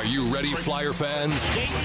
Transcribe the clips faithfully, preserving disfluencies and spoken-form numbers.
Are you ready, Flyer fans?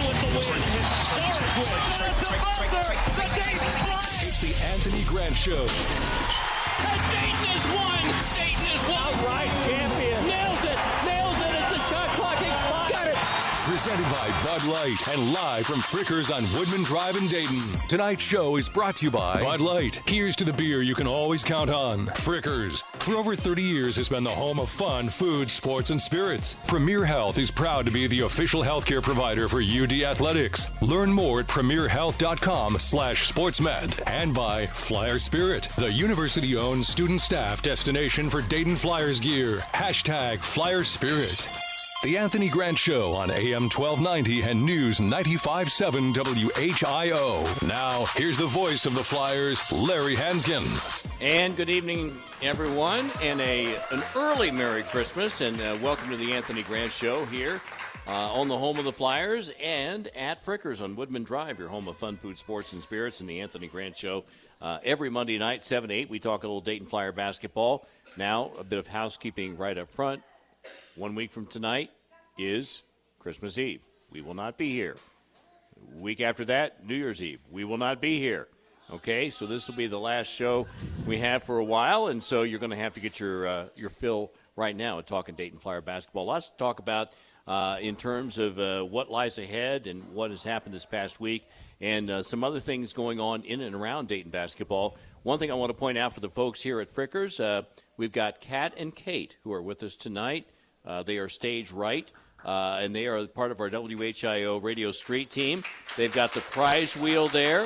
It's the Anthony Grant Show. And Dayton has won! Dayton has won! Outright champion! Nails it! Nails it as the shot clock expires! Got it! Presented by Bud Light and live from Frickers on Woodman Drive in Dayton. Tonight's show is brought to you by Bud Light. Here's to the beer you can always count on. Frickers. For over thirty years has been the home of fun, food, sports, and spirits. Premier Health is proud to be the official healthcare provider for U D Athletics. Learn more at premierhealth.com slash sportsmed. And by Flyer Spirit, the university-owned student staff destination for Dayton Flyers gear. Hashtag Flyer Spirit. The Anthony Grant Show on A M twelve ninety and News ninety-five point seven W H I O. Now, here's the voice of the Flyers, Larry Hansgen. And good evening, everyone, and a an early Merry Christmas, and uh, welcome to the Anthony Grant Show here uh, on the home of the Flyers and at Frickers on Woodman Drive, your home of fun, food, sports, and spirits, and the Anthony Grant Show. Uh, every Monday night, seven to eight, we talk a little Dayton Flyer basketball. Now, a bit of housekeeping right up front. One week from tonight is Christmas Eve. We will not be here. Week after that, New Year's Eve. We will not be here. Okay, so this will be the last show we have for a while, and so you're going to have to get your uh, your fill right now at Talking Dayton Flyer basketball. Lots to talk about uh, in terms of uh, what lies ahead and what has happened this past week, and uh, some other things going on in and around Dayton basketball. One thing I want to point out for the folks here at Frickers, uh, we've got Kat and Kate who are with us tonight. Uh, they are stage right, uh, and they are part of our W H I O Radio Street team. They've got the prize wheel there.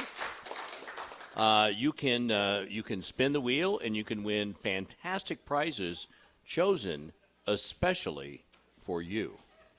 Uh, you can uh, you can spin the wheel, and you can win fantastic prizes chosen especially for you.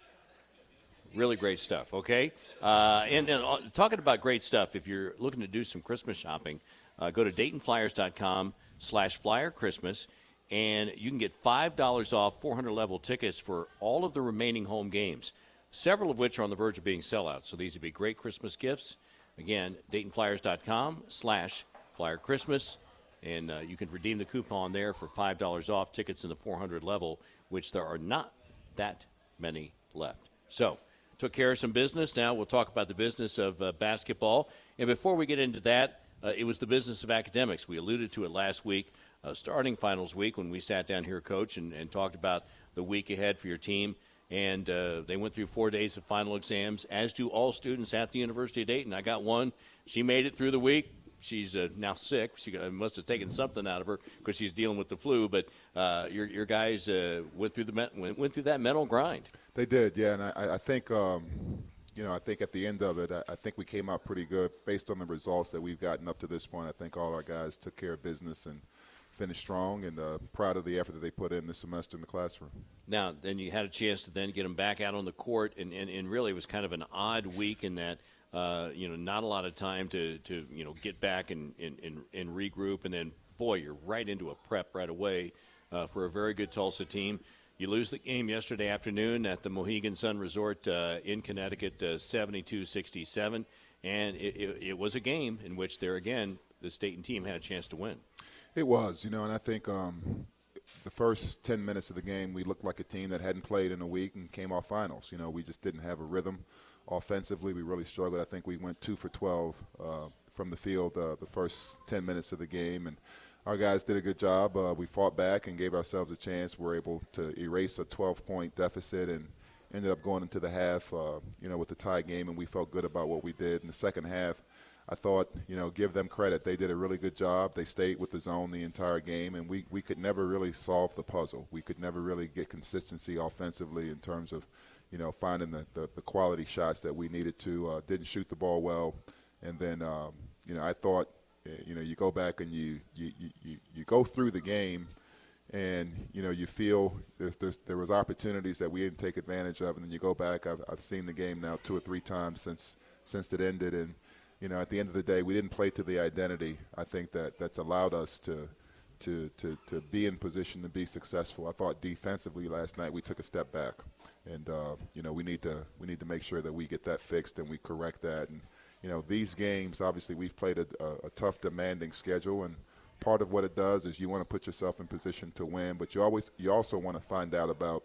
Really great stuff, okay? Uh, and, and uh, talking about great stuff, if you're looking to do some Christmas shopping, uh, go to DaytonFlyers.com slash Flyer Christmas. And you can get five dollars off four hundred level tickets for all of the remaining home games, several of which are on the verge of being sellouts. So these would be great Christmas gifts. Again, DaytonFlyers.com slash Flyer Christmas. And uh, you can redeem the coupon there for five dollars off tickets in the four hundred level, which there are not that many left. So, took care of some business. Now we'll talk about the business of uh, basketball. And before we get into that, uh, it was the business of academics. We alluded to it last week. Uh, starting finals week when we sat down here, Coach, and, and talked about the week ahead for your team. And uh, they went through four days of final exams, as do all students at the University of Dayton. I got one. She made it through the week. She's uh, now sick. She must have taken something out of her because she's dealing with the flu. But uh, your your guys uh, went through the went, went through that mental grind. They did, yeah. And I, I think, um, you know, I think at the end of it, I, I think we came out pretty good based on the results that we've gotten up to this point. I think all our guys took care of business and finished strong, and uh, proud of the effort that they put in this semester in the classroom. Now, then you had a chance to then get them back out on the court, and, and, and really it was kind of an odd week in that, uh, you know, not a lot of time to, to you know, get back and, and, and, and regroup, and then, boy, you're right into a prep right away uh, for a very good Tulsa team. You lose the game yesterday afternoon at the Mohegan Sun Resort uh, in Connecticut, uh, seventy-two sixty-seven, and it, it, it was a game in which there, again, the Dayton team had a chance to win. It was, you know, and I think um, the first ten minutes of the game, we looked like a team that hadn't played in a week and came off finals. You know, we just didn't have a rhythm offensively. We really struggled. I think we went two for twelve uh, from the field uh, the first ten minutes of the game, and our guys did a good job. Uh, we fought back and gave ourselves a chance. We were able to erase a twelve-point deficit and ended up going into the half, uh, you know, with the tie game, and we felt good about what we did. In the second half, I thought, you know, give them credit. They did a really good job. They stayed with the zone the entire game, and we, we could never really solve the puzzle. We could never really get consistency offensively in terms of, you know, finding the, the, the quality shots that we needed to. Uh, didn't shoot the ball well. And then, um, you know, I thought, you know, you go back and you, you, you, you go through the game and, you know, you feel there's, there's, there was opportunities that we didn't take advantage of. And then you go back. I've, I've seen the game now two or three times since since it ended. And, you know, at the end of the day, we didn't play to the identity. I think that that's allowed us to to to to be in position to be successful. I thought defensively last night we took a step back, and uh, you know we need to we need to make sure that we get that fixed and we correct that. And you know these games, obviously, we've played a, a, a tough, demanding schedule, and part of what it does is you want to put yourself in position to win, but you always you also want to find out about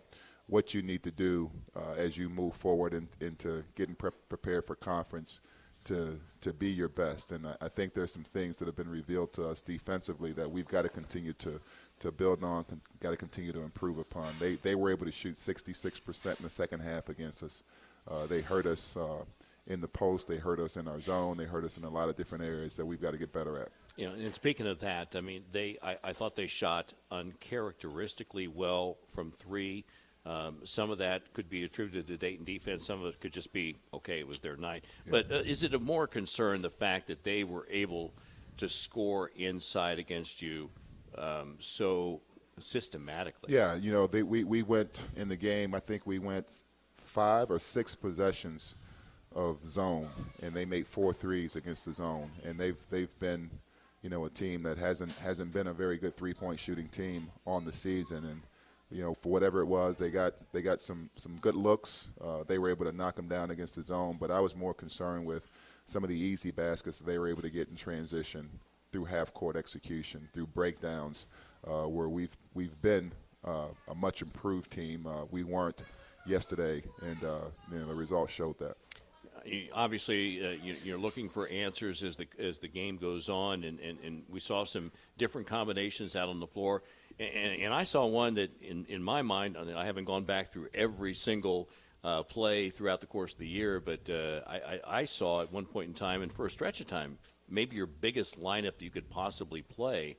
what you need to do uh, as you move forward in, into getting pre- prepared for conference to to be your best. And I, I think there's some things that have been revealed to us defensively that we've got to continue to to build on, con- got to continue to improve upon. They they were able to shoot sixty-six percent in the second half against us. Uh, they hurt us uh, in the post. They hurt us in our zone. They hurt us in a lot of different areas that we've got to get better at. You know, and speaking of that, I mean, they I, I thought they shot uncharacteristically well from three. Um, some of that could be attributed to Dayton defense. Some of it could just be, okay, it was their night. Yeah. But uh, is it a more concern the fact that they were able to score inside against you um, so systematically? Yeah, you know, they, we, we went in the game, I think we went five or six possessions of zone, and they made four threes against the zone. And they've they've been, you know, a team that hasn't hasn't been a very good three-point shooting team on the season. And you know, for whatever it was, they got they got some some good looks. Uh, they were able to knock them down against the zone. But I was more concerned with some of the easy baskets that they were able to get in transition through half-court execution, through breakdowns, uh, where we've we've been uh, a much improved team. Uh, we weren't yesterday, and uh, you know, the results showed that. Obviously, uh, you, you're looking for answers as the as the game goes on, and, and, and we saw some different combinations out on the floor. And, and I saw one that, in, in my mind, I haven't gone back through every single uh, play throughout the course of the year, but uh, I, I, I saw at one point in time, and for a stretch of time, maybe your biggest lineup that you could possibly play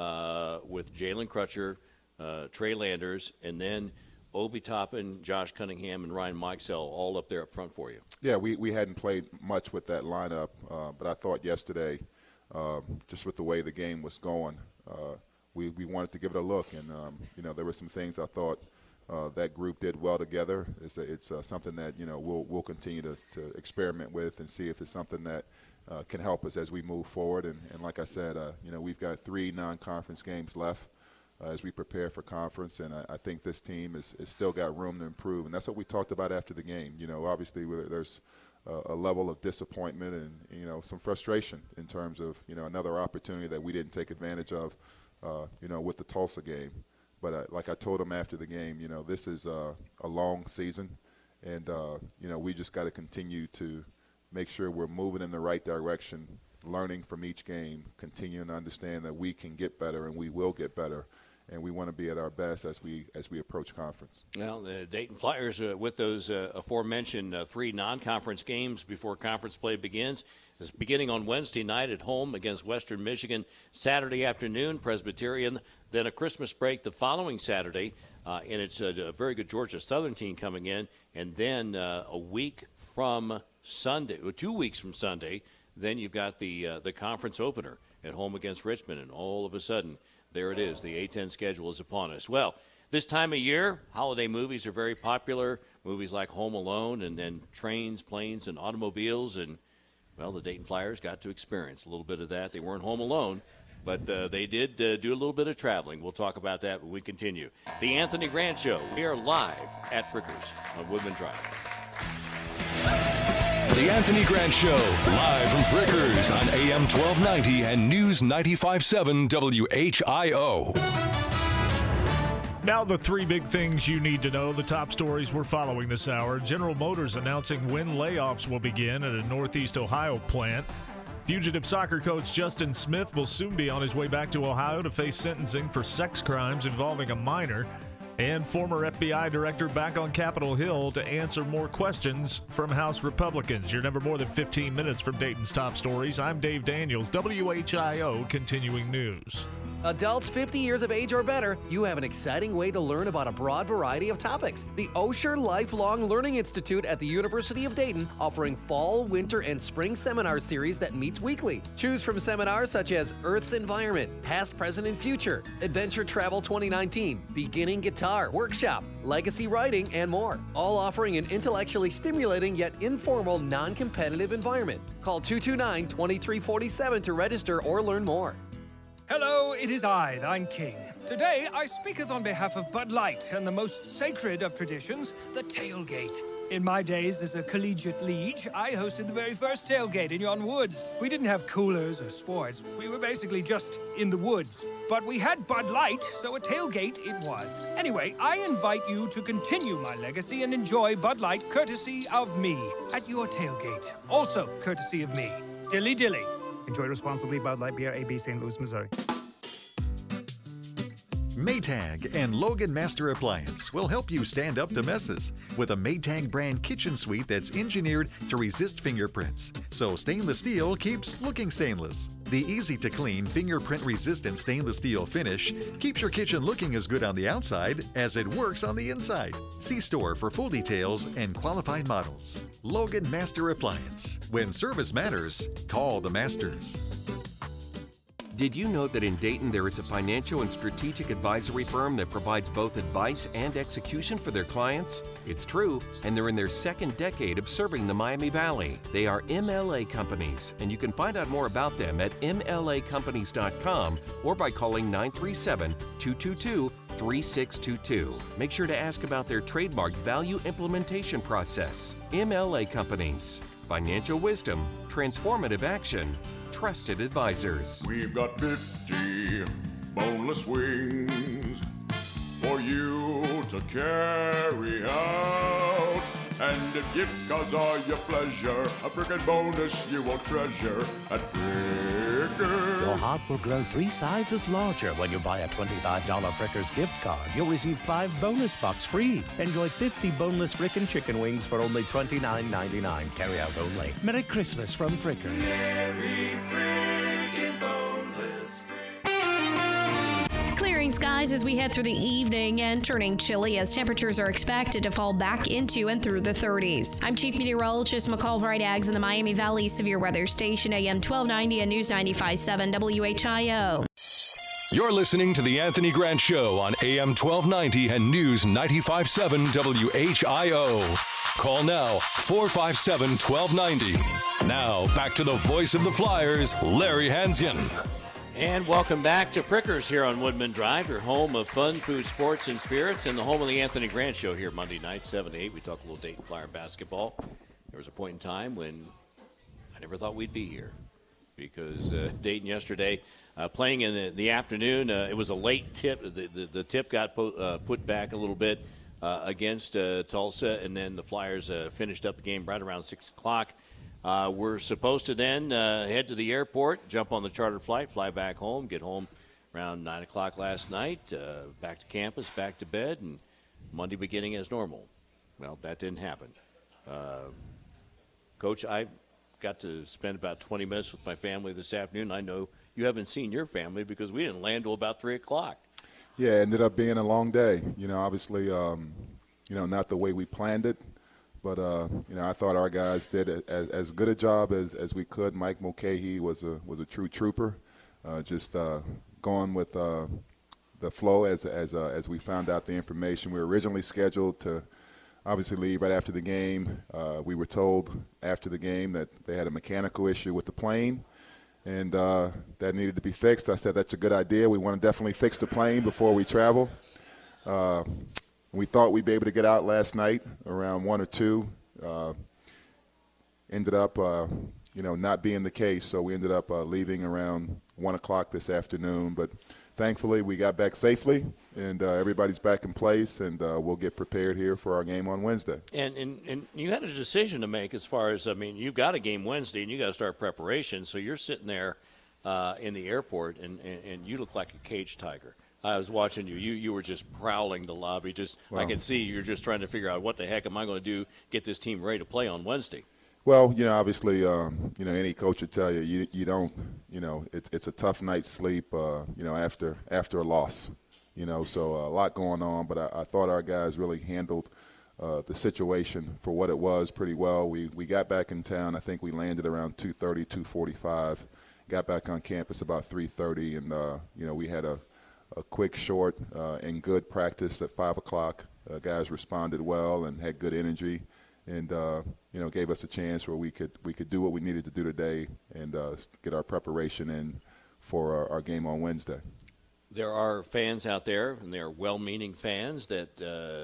uh, with Jalen Crutcher, uh, Trey Landers, and then Obi Toppin, Josh Cunningham, and Ryan Mikesell all up there up front for you. Yeah, we, we hadn't played much with that lineup, uh, but I thought yesterday, uh, just with the way the game was going, uh, we, we wanted to give it a look. And, um, you know, there were some things I thought uh, that group did well together. It's, a, it's uh, something that, you know, we'll, we'll continue to, to experiment with and see if it's something that uh, can help us as we move forward. And, and like I said, uh, you know, we've got three non-conference games left Uh, as we prepare for conference, and I, I think this team is, is still got room to improve, and that's what we talked about after the game. You know, obviously there's a, a level of disappointment and, you know, some frustration in terms of, you know, another opportunity that we didn't take advantage of, uh, you know, with the Tulsa game. But uh, like I told them after the game, you know, this is uh, a long season, and, uh, you know, we just got to continue to make sure we're moving in the right direction, learning from each game, continuing to understand that we can get better and we will get better. And we want to be at our best as we as we approach conference. Well, the Dayton Flyers, uh, with those uh, aforementioned uh, three non-conference games before conference play begins, is beginning on Wednesday night at home against Western Michigan, Saturday afternoon, Presbyterian, then a Christmas break the following Saturday, uh, and it's a, a very good Georgia Southern team coming in, and then uh, a week from Sunday, or two weeks from Sunday, then you've got the uh, the conference opener at home against Richmond, and all of a sudden, there it is. The A ten schedule is upon us. Well, this time of year, holiday movies are very popular. Movies like Home Alone, and then trains, planes, and automobiles. And, well, the Dayton Flyers got to experience a little bit of that. They weren't home alone, but uh, they did uh, do a little bit of traveling. We'll talk about that when we continue. The Anthony Grant Show. We are live at Frickers on Woodman Drive. The Anthony Grant Show, live from Frickers on A M twelve ninety and News ninety-five point seven W H I O. Now the three big things you need to know, the top stories we're following this hour. General Motors announcing when layoffs will begin at a Northeast Ohio plant. Fugitive soccer coach Justin Smith will soon be on his way back to Ohio to face sentencing for sex crimes involving a minor. And former F B I director back on Capitol Hill to answer more questions from House Republicans. You're never more than fifteen minutes from Dayton's top stories. I'm Dave Daniels, W H I O Continuing News. Adults fifty years of age or better, you have an exciting way to learn about a broad variety of topics. The Osher Lifelong Learning Institute at the University of Dayton, offering fall, winter, and spring seminar series that meets weekly. Choose from seminars such as Earth's Environment, Past, Present, and Future, Adventure Travel twenty nineteen, Beginning Guitar Workshop, Legacy Writing, and more. All offering an intellectually stimulating yet informal, non-competitive environment. Call two two nine, two three four seven to register or learn more. Hello, it is I, thine king. Today I speaketh on behalf of Bud Light and the most sacred of traditions, the tailgate. In my days as a collegiate liege, I hosted the very first tailgate in yon woods. We didn't have coolers or sports. We were basically just in the woods. But we had Bud Light, so a tailgate it was. Anyway, I invite you to continue my legacy and enjoy Bud Light courtesy of me at your tailgate. Also courtesy of me. Dilly dilly. Enjoy responsibly. Bud Light Beer, A B, Saint Louis, Missouri. Maytag and Logan Master Appliance will help you stand up to messes with a Maytag brand kitchen suite that's engineered to resist fingerprints, so stainless steel keeps looking stainless. The easy-to-clean, fingerprint-resistant stainless steel finish keeps your kitchen looking as good on the outside as it works on the inside. See store for full details and qualified models. Logan Master Appliance. When service matters, call the masters. Did you know that in Dayton there is a financial and strategic advisory firm that provides both advice and execution for their clients? It's true, and they're in their second decade of serving the Miami Valley. They are M L A Companies, and you can find out more about them at M L A companies dot com or by calling nine three seven, two two two, three six two two. Make sure to ask about their trademark value implementation process. M L A Companies. Financial wisdom, transformative action, trusted advisors. We've got fifty boneless wings for you to carry out. And if gift cards are your pleasure, a frickin' bonus you will treasure at Frickers. Your heart will grow three sizes larger when you buy a twenty-five dollars Frickers gift card. You'll receive five bonus bucks free. Enjoy fifty boneless frickin' chicken wings for only twenty-nine ninety-nine. Carry out only. Merry Christmas from Frickers. Merry frickin' boneless. Clearing skies as we head through the evening and turning chilly as temperatures are expected to fall back into and through the thirties. I'm Chief Meteorologist McCall Wright Aggs in the Miami Valley Severe Weather Station, A M twelve ninety and News ninety-five point seven W H I O. You're listening to The Anthony Grant Show on A M twelve ninety and News ninety-five point seven W H I O. Call now, four five seven, one two nine zero. Now, back to the voice of the Flyers, Larry Hansgen. And welcome back to Frickers here on Woodman Drive, your home of fun, food, sports, and spirits, and the home of the Anthony Grant Show here Monday night, seven to eight. We talk a little Dayton Flyer basketball. There was a point in time when I never thought we'd be here because uh, Dayton yesterday uh, playing in the, the afternoon, uh, it was a late tip. The, the, the tip got po- uh, put back a little bit uh, against uh, Tulsa, and then the Flyers uh, finished up the game right around six o'clock. Uh, we're supposed to then uh, head to the airport, jump on the chartered flight, fly back home, get home around nine o'clock last night, uh, back to campus, back to bed, and Monday beginning as normal. Well, that didn't happen. Uh, Coach, I got to spend about twenty minutes with my family this afternoon. I know you haven't seen your family because we didn't land till about three o'clock. Yeah, it ended up being a long day. You know, obviously, um, you know, not the way we planned it. But, uh, you know, I thought our guys did as, as good a job as, as we could. Mike Mulcahy was a was a true trooper, uh, just uh, going with uh, the flow as as uh, as we found out the information. We were originally scheduled to obviously leave right after the game. Uh, we were told after the game that they had a mechanical issue with the plane, and uh, that needed to be fixed. I said that's a good idea. We want to definitely fix the plane before we travel. Uh, We thought we'd be able to get out last night around one or two. Uh, ended up, uh, you know, not being the case. So we ended up uh, leaving around one o'clock this afternoon. But thankfully, we got back safely, and uh, everybody's back in place, and uh, we'll get prepared here for our game on Wednesday. And, and and you had a decision to make as far as, I mean, you've got a game Wednesday, and you got to start preparation. So you're sitting there uh, in the airport, and, and, and you look like a caged tiger. I was watching you. You you were just prowling the lobby. Just wow. I could see you're just trying to figure out what the heck am I going to do, get this team ready to play on Wednesday. Well, you know, obviously, um, you know, any coach would tell you, you you don't, you know, it's it's a tough night's sleep, uh, you know, after after a loss, you know, so uh, a lot going on. But I, I thought our guys really handled uh, the situation for what it was pretty well. We we got back in town. I think we landed around two thirty, two forty-five. Got back on campus about three thirty, and uh, you know, we had a a quick, short, uh, and good practice at five o'clock. Uh, guys responded well and had good energy, and uh, you know, gave us a chance where we could we could do what we needed to do today and uh, get our preparation in for our, our game on Wednesday. There are fans out there, and they are well-meaning fans that uh,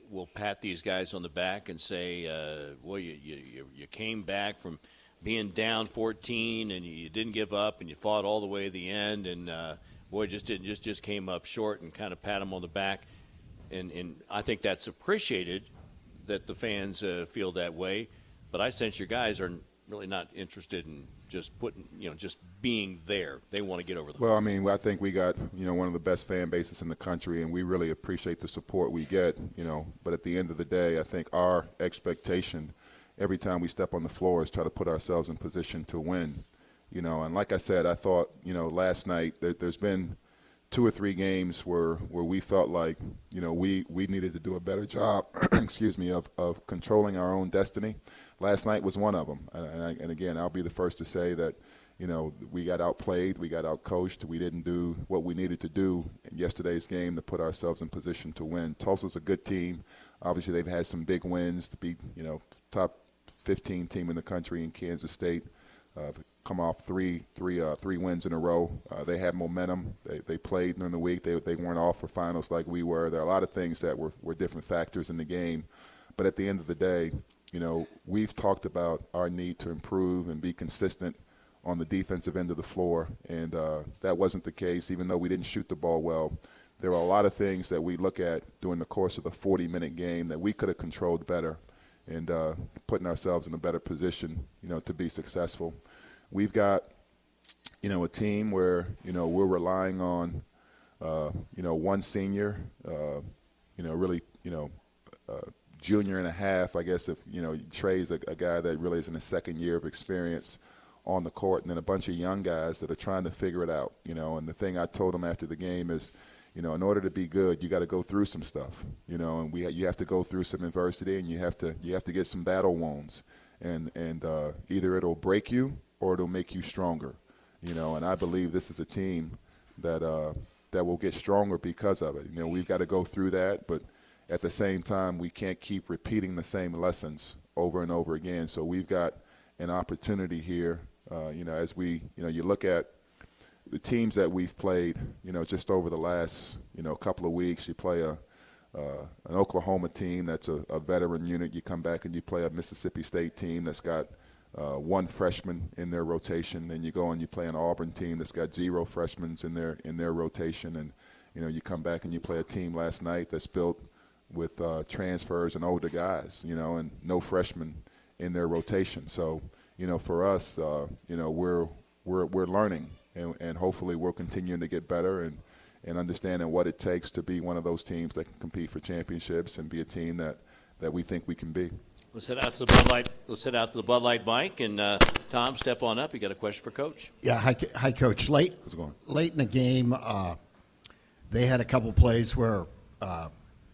will pat these guys on the back and say, uh, well, you, you you came back from being down fourteen and you didn't give up and you fought all the way to the end and, uh, boy, just didn't just, just came up short and kind of pat them on the back. And, and I think that's appreciated that the fans uh, feel that way. But I sense your guys are really not interested in just putting, you know, just being there. They want to get over the Well, I mean, I think we got, you know, one of the best fan bases in the country, and we really appreciate the support we get, you know. But at the end of the day, I think our expectation every time we step on the floor is try to put ourselves in position to win, you know. And like I said, I thought, you know, last night there, there's been two or three games where, where we felt like, you know, we, we needed to do a better job, excuse me, of, of controlling our own destiny. Last night was one of them. And, I, and again, I'll be the first to say that, you know, we got outplayed, we got outcoached, we didn't do what we needed to do in yesterday's game to put ourselves in position to win. Tulsa's a good team. Obviously, they've had some big wins to beat, you know, top fifteen team in the country in Kansas State. Uh, come off three, three, uh, three wins in a row. Uh, they had momentum. They they played during the week. They they weren't off for finals like we were. There are a lot of things that were, were different factors in the game. But at the end of the day, you know, we've talked about our need to improve and be consistent on the defensive end of the floor, and uh, that wasn't the case, even though we didn't shoot the ball well. There were a lot of things that we look at during the course of the forty-minute game that we could have controlled better and uh, putting ourselves in a better position, you know, to be successful. We've got, you know, a team where, you know, we're relying on, uh, you know, one senior, uh, you know, really, you know, uh, junior and a half, I guess, if, you know, Trey's a, a guy that really is in his second year of experience on the court, and then a bunch of young guys that are trying to figure it out, you know. And the thing I told them after the game is, you know, in order to be good, you got to go through some stuff, you know, and we you have to go through some adversity, and you have to you have to get some battle wounds, and and uh, either it'll break you or it'll make you stronger, you know. And I believe this is a team that uh, that will get stronger because of it. You know, we've got to go through that, but at the same time, we can't keep repeating the same lessons over and over again. So we've got an opportunity here, uh, you know, as we, you know, you look at the teams that we've played, you know, just over the last, you know, couple of weeks. You play a uh, an Oklahoma team that's a, a veteran unit. You come back and you play a Mississippi State team that's got uh, one freshman in their rotation. Then you go and you play an Auburn team that's got zero freshmen in their in their rotation. And, you know, you come back and you play a team last night that's built with uh, transfers and older guys, you know, and no freshmen in their rotation. So, you know, for us, uh, you know, we're we're we're learning. And, and hopefully we're continuing to get better and, and understanding what it takes to be one of those teams that can compete for championships and be a team that, that we think we can be. Let's head out to the Bud Light. Let's head out to the Bud Light mic, and uh, Tom, step on up. You got a question for Coach? Yeah, hi, hi Coach. Late, How's it going? Late in the game, uh, they had a couple plays where uh,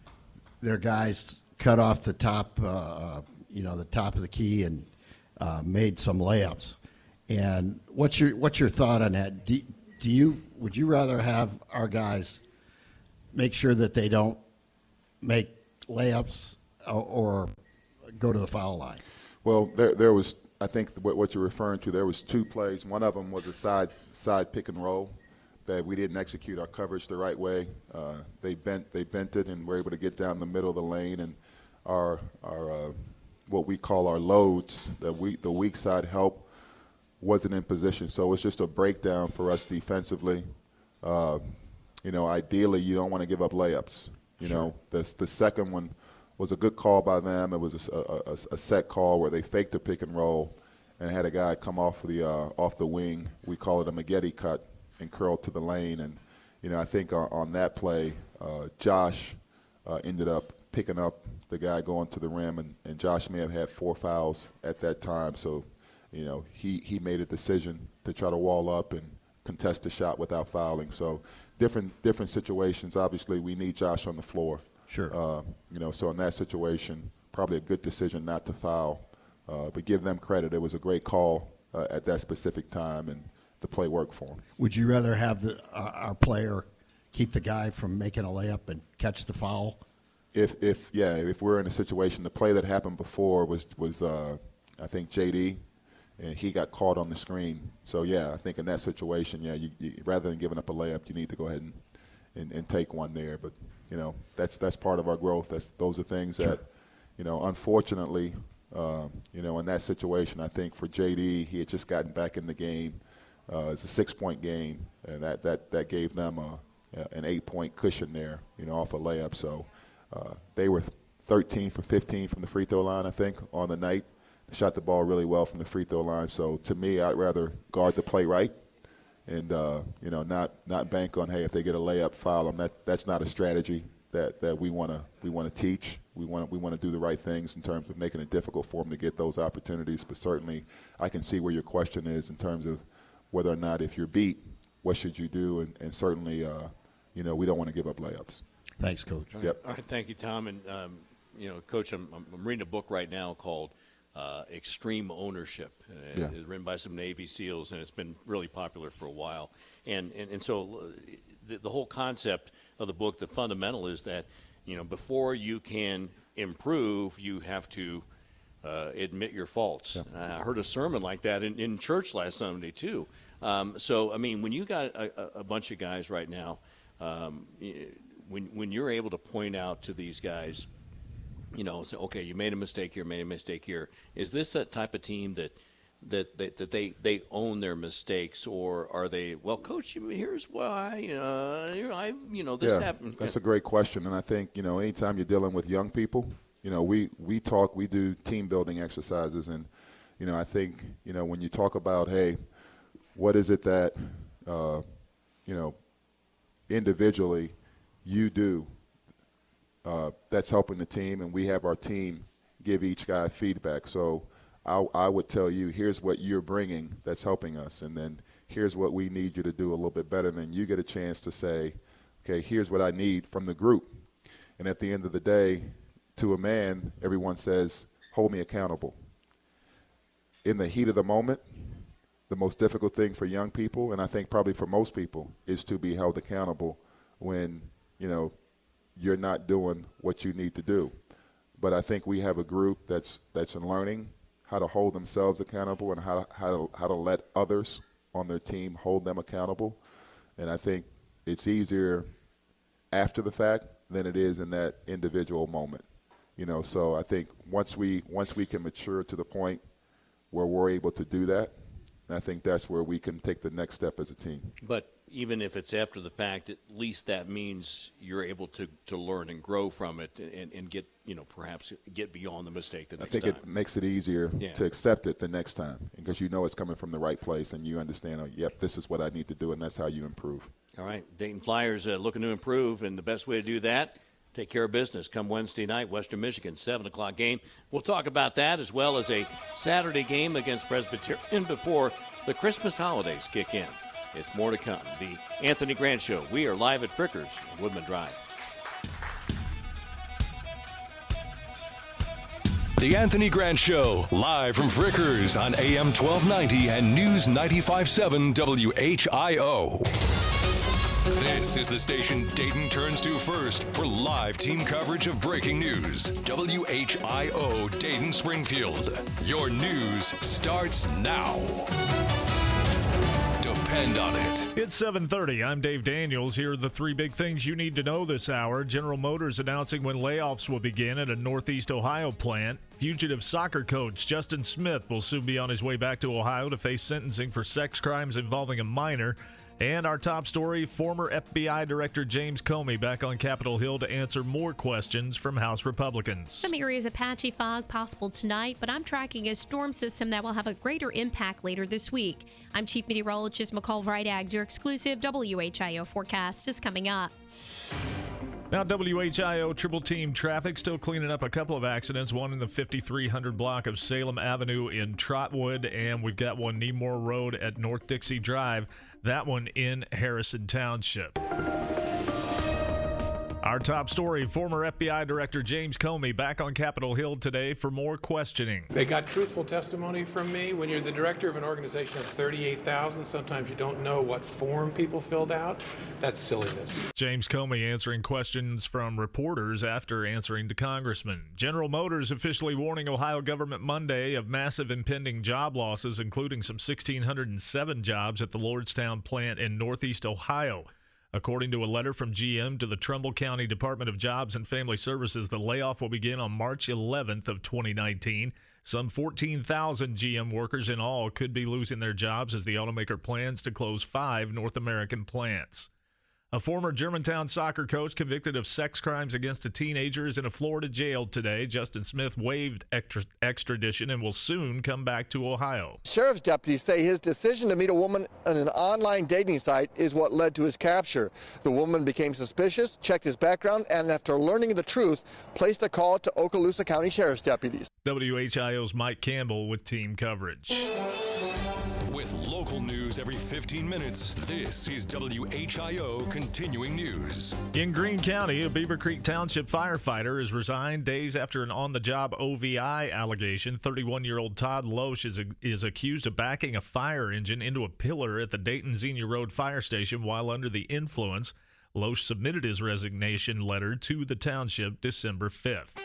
their guys cut off the top, uh, you know, the top of the key and uh, made some layups. And what's your what's your thought on that? Do, do you would you rather have our guys make sure that they don't make layups or, or go to the foul line? Well, there there was, I think what, what you're referring to, there was two plays. One of them was a side side pick and roll that we didn't execute our coverage the right way. Uh, they bent they bent it and were able to get down the middle of the lane, and our our uh, what we call our loads, the weak the weak side help wasn't in position. So it's just a breakdown for us defensively. Uh, you know, ideally you don't want to give up layups. You sure. know, the the second one was a good call by them. It was a, a, a set call where they faked a pick and roll and had a guy come off the uh, off the wing. We call it a Maggette cut and curl to the lane. And, you know, I think on, on that play, uh, Josh uh, ended up picking up the guy going to the rim, and, and Josh may have had four fouls at that time. So, you know, he, he made a decision to try to wall up and contest the shot without fouling. So different different situations. Obviously, we need Josh on the floor. Sure. Uh, you know, so in that situation, probably a good decision not to foul. Uh, but give them credit. It was a great call uh, at that specific time, and the play worked for them. Would you rather have the, uh, our player keep the guy from making a layup and catch the foul? If, if yeah, if we're in a situation, the play that happened before was, was uh, I think, J D, and he got caught on the screen. So, yeah, I think in that situation, yeah, you, you, rather than giving up a layup, you need to go ahead and, and, and take one there. But, you know, that's that's part of our growth. That's those are things that, you know, unfortunately, um, you know, in that situation, I think for J D, he had just gotten back in the game. Uh, it's a six-point game, and that, that, that gave them a, an eight-point cushion there, you know, off a layup. So uh, they were thirteen for fifteen from the free throw line, I think, on the night. Shot the ball really well from the free throw line. So to me, I'd rather guard the play right and, uh, you know, not not bank on, hey, if they get a layup, foul them. That, that's not a strategy that, that we want to we want to teach. We want we want to do the right things in terms of making it difficult for them to get those opportunities. But certainly I can see where your question is in terms of whether or not if you're beat, what should you do? And, and certainly, uh, you know, we don't want to give up layups. Thanks, Coach. All right. Yep. All right, thank you, Tom. And, um, you know, Coach, I'm, I'm reading a book right now called uh, Extreme Ownership. Uh, Yeah. It's written by some Navy SEALs, and it's been really popular for a while. And, and, and so the, the whole concept of the book, the fundamental is that, you know, before you can improve, you have to Uh, admit your faults. Yep. Uh, I heard a sermon like that in, in church last Sunday, too. Um, so, I mean, when you got a, a bunch of guys right now, um, when, when you're able to point out to these guys, you know, say, okay, you made a mistake here, made a mistake here, is this that type of team that that, that, that they, they own their mistakes, or are they, well, Coach, here's why, uh, I, you know, this yeah, happened. That's a great question. And I think, you know, anytime you're dealing with young people, you know, we, we talk, we do team building exercises. And, you know, I think, you know, when you talk about, hey, what is it that, uh, you know, individually you do uh, that's helping the team, and we have our team give each guy feedback. So I, I would tell you, here's what you're bringing that's helping us, and then here's what we need you to do a little bit better. And then you get a chance to say, okay, here's what I need from the group. And at the end of the day, to a man, everyone says, hold me accountable. In the heat of the moment, the most difficult thing for young people, and I think probably for most people, is to be held accountable when, you know, you're not doing what you need to do. But I think we have a group that's that's learning how to hold themselves accountable and how to, how to, how to let others on their team hold them accountable. And I think it's easier after the fact than it is in that individual moment. You know, so I think once we once we can mature to the point where we're able to do that, I think that's where we can take the next step as a team. But even if it's after the fact, at least that means you're able to, to learn and grow from it and, and get, you know, perhaps get beyond the mistake the next time. I think time. it makes it easier yeah. to accept it the next time because you know it's coming from the right place and you understand, oh, yep, this is what I need to do, and that's how you improve. All right, Dayton Flyers uh, looking to improve, and the best way to do that, take care of business. Come Wednesday night, Western Michigan, seven o'clock game. We'll talk about that as well as a Saturday game against Presbyterian before the Christmas holidays kick in. It's more to come. The Anthony Grant Show. We are live at Frickers, Woodman Drive. The Anthony Grant Show, live from Frickers on A M twelve ninety and News ninety-five point seven W H I O. This is the station Dayton turns to first for live team coverage of breaking news. W H I O Dayton Springfield. Your news starts now. Depend on it. It's seven thirty. I'm Dave Daniels. Here are the three big things you need to know this hour. General Motors announcing when layoffs will begin at a Northeast Ohio plant. Fugitive soccer coach Justin Smith will soon be on his way back to Ohio to face sentencing for sex crimes involving a minor. And our top story, former F B I Director James Comey back on Capitol Hill to answer more questions from House Republicans. Some areas of patchy fog possible tonight, but I'm tracking a storm system that will have a greater impact later this week. I'm Chief Meteorologist McCall Vrydags. Your exclusive W H I O forecast is coming up. Now, W H I O triple team traffic still cleaning up a couple of accidents. One in the fifty-three hundred block of Salem Avenue in Trotwood, and we've got one Nemore Road at North Dixie Drive. That one in Harrison Township. Our top story, former F B I Director James Comey back on Capitol Hill today for more questioning. They got truthful testimony from me. When you're the director of an organization of thirty-eight thousand, sometimes you don't know what form people filled out. That's silliness. James Comey answering questions from reporters after answering to congressmen. General Motors officially warning Ohio government Monday of massive impending job losses, including some one thousand six hundred seven jobs at the Lordstown plant in Northeast Ohio. According to a letter from G M to the Trumbull County Department of Jobs and Family Services, the layoff will begin on March eleventh of twenty nineteen. Some fourteen thousand G M workers in all could be losing their jobs as the automaker plans to close five North American plants. A former Germantown soccer coach convicted of sex crimes against a teenager is in a Florida jail today. Justin Smith waived extra- extradition and will soon come back to Ohio. Sheriff's deputies say his decision to meet a woman on an online dating site is what led to his capture. The woman became suspicious, checked his background, and after learning the truth, placed a call to Okaloosa County Sheriff's deputies. W H I O's Mike Campbell with team coverage. With local news every fifteen minutes, this is W H I O Continuing News. In Greene County, a Beaver Creek Township firefighter has resigned days after an on-the-job O V I allegation. thirty-one-year-old Todd Loesch is, is accused of backing a fire engine into a pillar at the Dayton-Xenia Road Fire Station while under the influence. Loesch submitted his resignation letter to the township December fifth.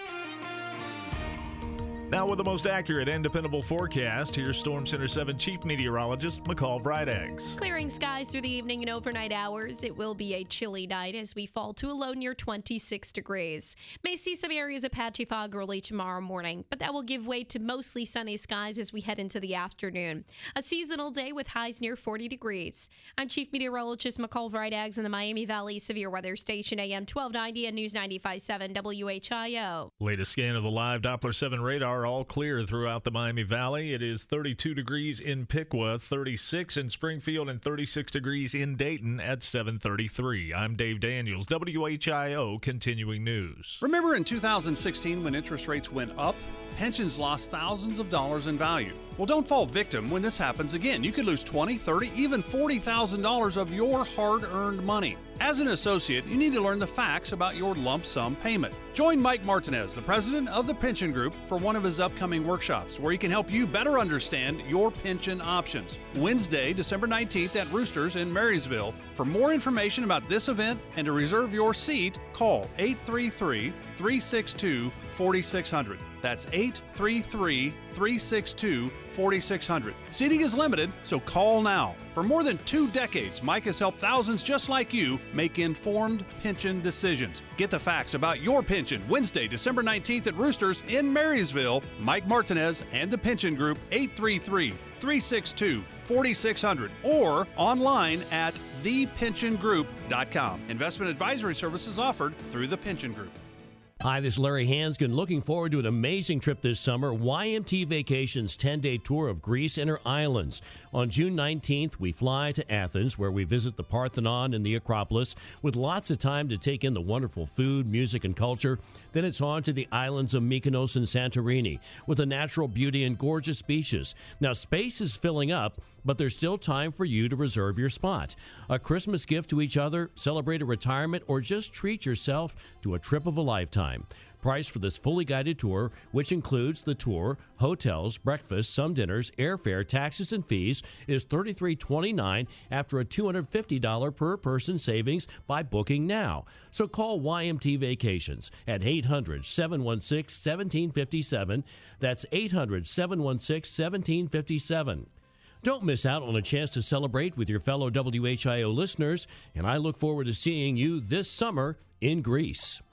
Now with the most accurate and dependable forecast, here's Storm Center seven Chief Meteorologist McCall Vrydaghs. Clearing skies through the evening and overnight hours. It will be a chilly night as we fall to a low near twenty-six degrees. May see some areas of patchy fog early tomorrow morning, but that will give way to mostly sunny skies as we head into the afternoon. A seasonal day with highs near forty degrees. I'm Chief Meteorologist McCall Vrydaghs in the Miami Valley Severe Weather Station, A M twelve ninety and News ninety-five point seven W H I O. Latest scan of the live Doppler seven radar, all clear throughout the Miami Valley. It is thirty-two degrees in Piqua, thirty-six in Springfield, and thirty-six degrees in Dayton at seven thirty-three. I'm Dave Daniels, W H I O Continuing News. Remember in two thousand sixteen when interest rates went up? Pensions lost thousands of dollars in value. Well, don't fall victim when this happens again. You could lose twenty thousand dollars, thirty thousand dollars, even forty thousand dollars of your hard-earned money. As an associate, you need to learn the facts about your lump sum payment. Join Mike Martinez, the president of the Pension Group, for one of his upcoming workshops where he can help you better understand your pension options. Wednesday, December nineteenth at Roosters in Marysville. For more information about this event and to reserve your seat, call eight three three, three six two, four six zero zero. That's eight three three, three six two, four six zero zero. Seating is limited, so call now. For more than two decades, Mike has helped thousands just like you make informed pension decisions. Get the facts about your pension Wednesday, December nineteenth at Roosters in Marysville. Mike Martinez and the Pension Group, eight three three, three six two, four six zero zero, or online at the pension group dot com. Investment advisory services offered through the Pension Group. Hi, this is Larry Hanskin. Looking forward to an amazing trip this summer. Y M T Vacations ten-day tour of Greece and her islands. On June nineteenth, we fly to Athens, where we visit the Parthenon and the Acropolis, with lots of time to take in the wonderful food, music, and culture. Then it's on to the islands of Mykonos and Santorini, with the natural beauty and gorgeous beaches. Now, space is filling up, but there's still time for you to reserve your spot. A Christmas gift to each other, celebrate a retirement, or just treat yourself to a trip of a lifetime. Price for this fully guided tour, which includes the tour, hotels, breakfast, some dinners, airfare, taxes, and fees, is thirty-three twenty-nine after a two hundred fifty dollars per person savings by booking now. So call Y M T Vacations at eight hundred, seven one six, one seven five seven. That's eight hundred, seven one six, one seven five seven. Don't miss out on a chance to celebrate with your fellow W H I O listeners, and I look forward to seeing you this summer in Greece.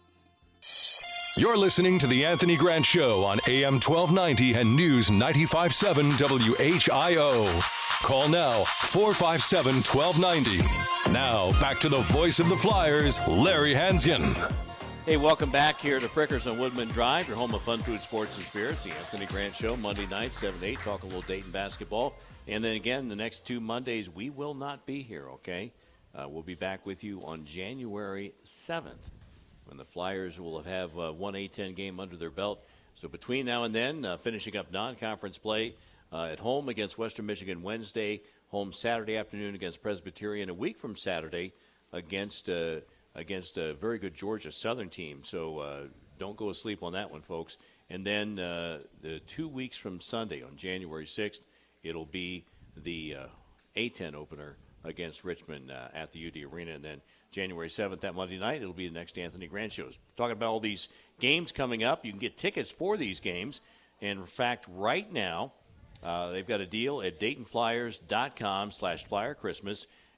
You're listening to The Anthony Grant Show on A M twelve ninety and News ninety-five point seven W H I O. Call now, four five seven, one two nine zero. Now, back to the voice of the Flyers, Larry Hanskin. Hey, welcome back here to Frickers on Woodman Drive, your home of fun, food, sports, and spirits. The Anthony Grant Show, Monday night, seven to eight. Talk a little Dayton basketball. And then again, the next two Mondays, we will not be here, okay? Uh, we'll be back with you on January seventh, when the Flyers will have uh, one A ten game under their belt. So between now and then, uh, finishing up non-conference play uh, at home against Western Michigan Wednesday, home Saturday afternoon against Presbyterian, a week from Saturday against uh, against a very good Georgia Southern team. So uh, don't go asleep on that one, folks. And then uh, the two weeks from Sunday on January sixth, it'll be the uh, A ten opener against Richmond uh, at the U D Arena. And then January seventh, that Monday night, it'll be the next Anthony Grant Shows. Talking about all these games coming up, you can get tickets for these games. And in fact, right now, uh, they've got a deal at Dayton Flyers dot com slash Flyer Christmas.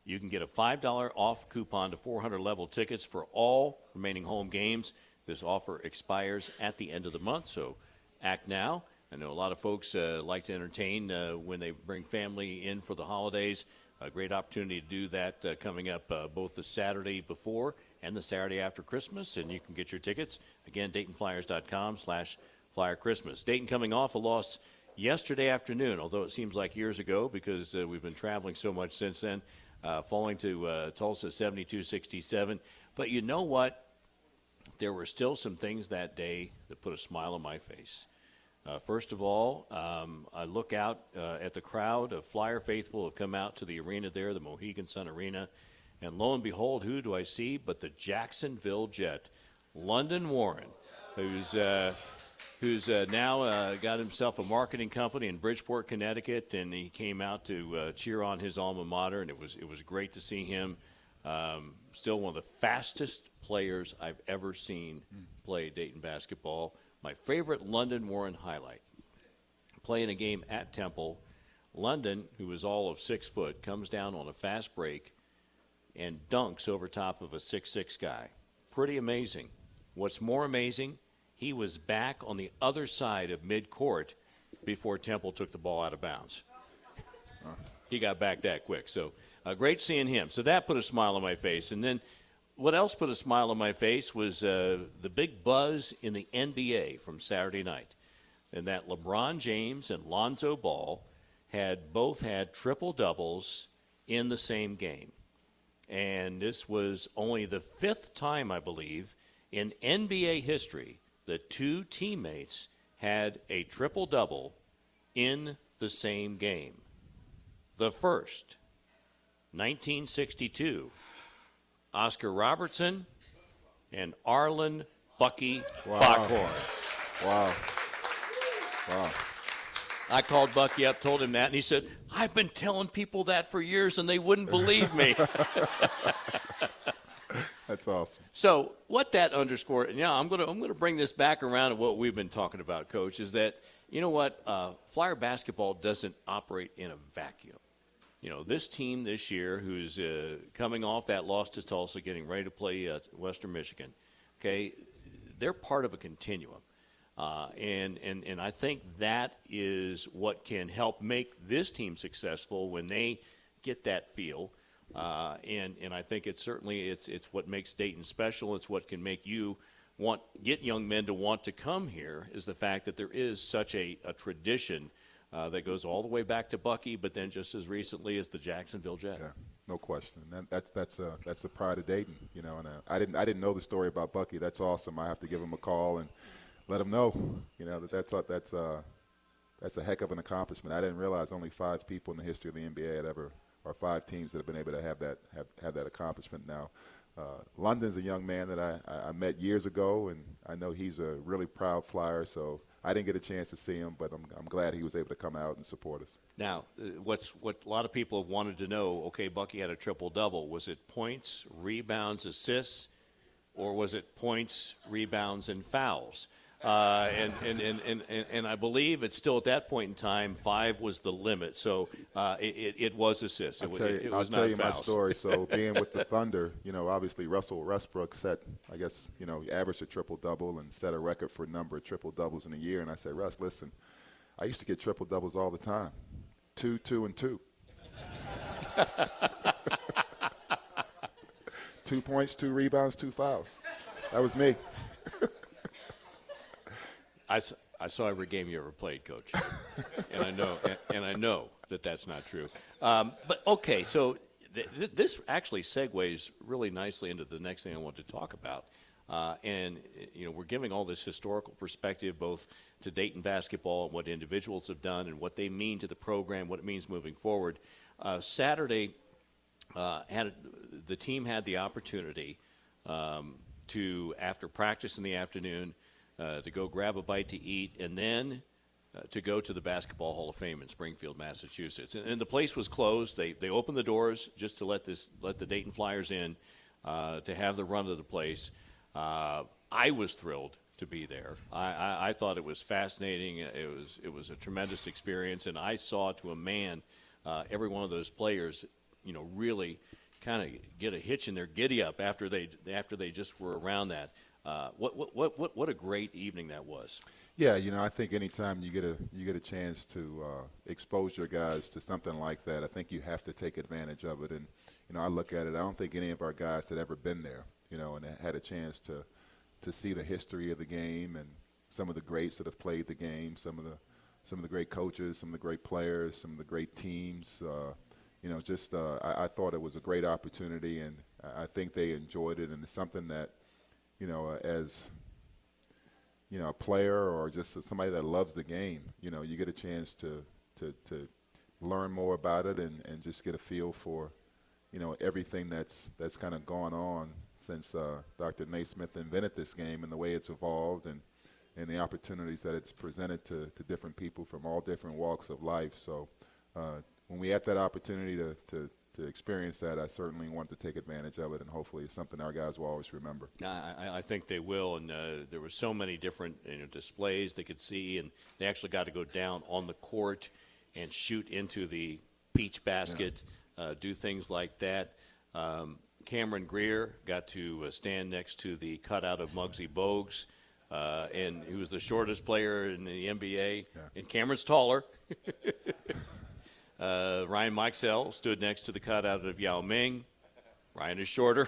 You can get a five dollars off coupon to four hundred level tickets for all remaining home games. This offer expires at the end of the month, so act now. I know a lot of folks uh, like to entertain uh, when they bring family in for the holidays. A great opportunity to do that uh, coming up uh, both the Saturday before and the Saturday after Christmas, and you can get your tickets. Again, Dayton Flyers dot com slash Flyer Christmas. Dayton coming off a loss yesterday afternoon, although it seems like years ago because uh, we've been traveling so much since then, uh, falling to uh, Tulsa seventy-two sixty-seven. But you know what? There were still some things that day that put a smile on my face. Uh, first of all, um, I look out uh, at the crowd of Flyer faithful have come out to the arena there, the Mohegan Sun Arena, and lo and behold, who do I see but the Jacksonville Jet, London Warren, who's uh, who's uh, now uh, got himself a marketing company in Bridgeport, Connecticut, and he came out to uh, cheer on his alma mater, and it was it was great to see him. Um, still one of the fastest players I've ever seen play Dayton basketball. My favorite London Warren highlight, playing a game at Temple. London, who is all of six foot, comes down on a fast break and dunks over top of a six six guy. Pretty amazing. What's more amazing, he was back on the other side of midcourt before Temple took the ball out of bounds. He got back that quick. So uh, great seeing him. So that put a smile on my face. And then what else put a smile on my face was uh, the big buzz in the N B A from Saturday night, and that LeBron James and Lonzo Ball had both had triple-doubles in the same game. And this was only the fifth time, I believe, in N B A history that two teammates had a triple-double in the same game. The first, nineteen sixty-two. Oscar Robertson and Arlen Bucky Wow. Bockhorn. Wow. Wow. I called Bucky up, told him that, and he said, I've been telling people that for years, and they wouldn't believe me. That's awesome. So what that underscored, and yeah, I'm going to I'm going to bring this back around to what we've been talking about, Coach, is that, you know what, uh, Flyer basketball doesn't operate in a vacuum. You know, this team this year who's uh, coming off that loss to Tulsa, getting ready to play uh, Western Michigan, okay, they're part of a continuum. Uh, and, and, and I think that is what can help make this team successful when they get that feel. Uh, and, and I think it's certainly it's, it's what makes Dayton special. It's what can make you want get young men to want to come here is the fact that there is such a, a tradition Uh, that goes all the way back to Bucky, but then just as recently as the Jacksonville Jet. Yeah, no question. That, that's that's uh, that's the pride of Dayton, you know. And uh, I didn't I didn't know the story about Bucky. That's awesome. I have to give him a call and let him know, you know, that that's uh, that's uh, that's a heck of an accomplishment. I didn't realize only five people in the history of the N B A had ever, or five teams that have been able to have that have, have that accomplishment now. Uh, London's a young man that I, I met years ago, and I know he's a really proud Flyer. So I didn't get a chance to see him, but I'm, I'm glad he was able to come out and support us. Now, uh, what's what a lot of people have wanted to know, okay, Bucky had a triple-double. Was it points, rebounds, assists, or was it points, rebounds, and fouls? Uh, and, and, and, and, and I believe it's still at that point in time, five was the limit. So uh, it, it was assists. It, I'll tell you, it, it I'll was tell not you fouls. my story. So being with the Thunder, you know, obviously Russell Westbrook set, I guess, you know, he averaged a triple-double and set a record for a number of triple-doubles in a year. And I said, Russ, listen, I used to get triple-doubles all the time. Two, two, and two. Two points, two rebounds, two fouls. That was me. I, I saw every game you ever played, Coach, and I know and, and I know that that's not true. Um, but okay, so th- th- this actually segues really nicely into the next thing I want to talk about, uh, and you know we're giving all this historical perspective both to Dayton basketball and what individuals have done and what they mean to the program, what it means moving forward. Uh, Saturday, uh, had the team had the opportunity um, to after practice in the afternoon. Uh, to go grab a bite to eat, and then uh, to go to the Basketball Hall of Fame in Springfield, Massachusetts. And, and the place was closed. They they opened the doors just to let this let the Dayton Flyers in uh, to have the run of the place. Uh, I was thrilled to be there. I, I, I thought it was fascinating. It was it was a tremendous experience, and I saw to a man uh, every one of those players you know, really kind of get a hitch in their giddy up after they after they just were around that. Uh, what, what what what what a great evening that was. Yeah, you know, I think anytime you get a you get a chance to uh, expose your guys to something like that, I think you have to take advantage of it. And you know, I look at it. I don't think any of our guys had ever been there, you know, and had a chance to to see the history of the game and some of the greats that have played the game, some of the some of the great coaches, some of the great players, some of the great teams. Uh, you know, just uh, I, I thought it was a great opportunity, and I think they enjoyed it. And it's something that, you know, uh, as you know, a player or just somebody that loves the game, you know, you get a chance to to, to learn more about it and, and just get a feel for, you know, everything that's that's kind of gone on since uh, Doctor Naismith invented this game and the way it's evolved and, and the opportunities that it's presented to, to different people from all different walks of life. So uh, when we had that opportunity to, to, to experience that, I certainly want to take advantage of it, and hopefully it's something our guys will always remember. I, I think they will, and uh, there were so many different you know, displays they could see, and they actually got to go down on the court and shoot into the peach basket, yeah. uh, do things like that. Um, Cameron Greer got to uh, stand next to the cutout of Muggsy Bogues, uh, and he was the shortest player in the N B A, yeah. and Cameron's taller. uh, Ryan Mikesell stood next to the cutout of Yao Ming. Ryan is shorter.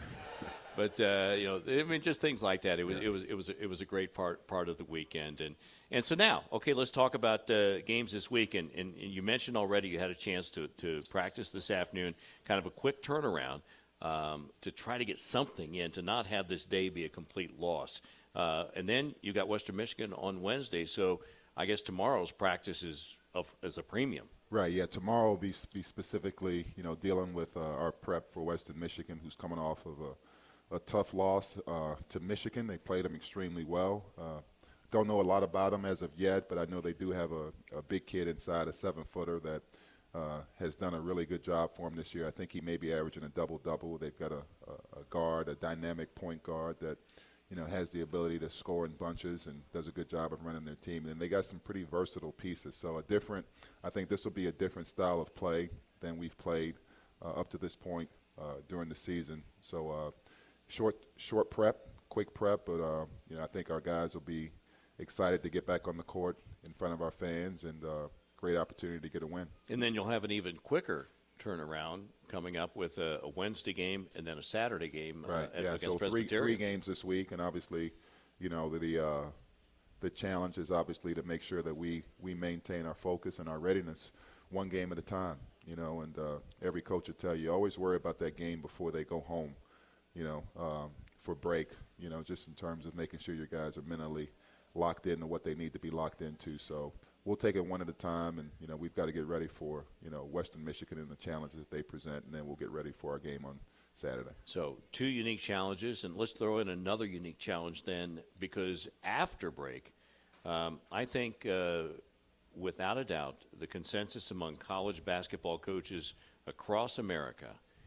But uh, you know, I mean, just things like that. It was, yeah. it was, it was, it was a great part part of the weekend, and and so now, okay, let's talk about uh, games this week. And, and, and you mentioned already you had a chance to to practice this afternoon, kind of a quick turnaround um, to try to get something in, to not have this day be a complete loss. Uh, and then you got Western Michigan on Wednesday, so I guess tomorrow's practice is of as a premium. Right. Yeah. Tomorrow will be be specifically, you know, dealing with uh, our prep for Western Michigan, who's coming off of a. A tough loss uh, to Michigan. They played them extremely well. Uh, don't know a lot about them as of yet, but I know they do have a, a big kid inside, a seven-footer that uh, has done a really good job for them this year. I think he may be averaging a double-double. They've got a, a, a guard, a dynamic point guard that, you know, has the ability to score in bunches and does a good job of running their team. And they got some pretty versatile pieces. So a different, I think this will be a different style of play than we've played uh, up to this point uh, during the season. So, uh, Short, short prep, quick prep, but uh, you know, I think our guys will be excited to get back on the court in front of our fans, and uh, great opportunity to get a win. And then you'll have an even quicker turnaround coming up with a, a Wednesday game and then a Saturday game. Right. Uh, yeah. So three three games this week, and obviously, you know, the the, uh, the challenge is obviously to make sure that we we maintain our focus and our readiness one game at a time. You know, and uh, every coach will tell you always worry about that game before they go home. You know, um, for break, you know, just in terms of making sure your guys are mentally locked into what they need to be locked into. So we'll take it one at a time, and, you know, we've got to get ready for, you know, Western Michigan and the challenges that they present, and then we'll get ready for our game on Saturday. So two unique challenges, and let's throw in another unique challenge then, because after break, um, I think uh, without a doubt the consensus among college basketball coaches across America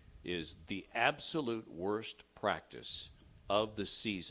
is the absolute worst practice of the season